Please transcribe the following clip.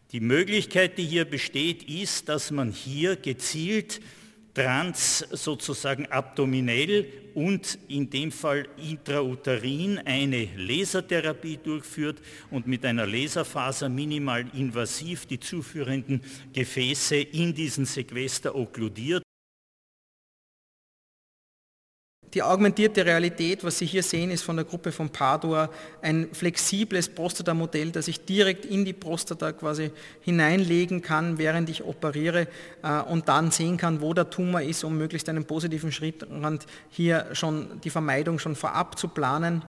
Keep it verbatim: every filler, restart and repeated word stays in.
Die Möglichkeit, die hier besteht, ist, dass man hier gezielt trans sozusagen abdominell und in dem Fall intrauterin eine Lasertherapie durchführt und mit einer Laserfaser minimal invasiv die zuführenden Gefäße in diesen Sequester okkludiert. Die augmentierte Realität, was Sie hier sehen, ist von der Gruppe von Padua ein flexibles Prostatamodell, das ich direkt in die Prostata quasi hineinlegen kann, während ich operiere äh, und dann sehen kann, wo der Tumor ist, um möglichst einen positiven Schrittrand hier schon die Vermeidung schon vorab zu planen.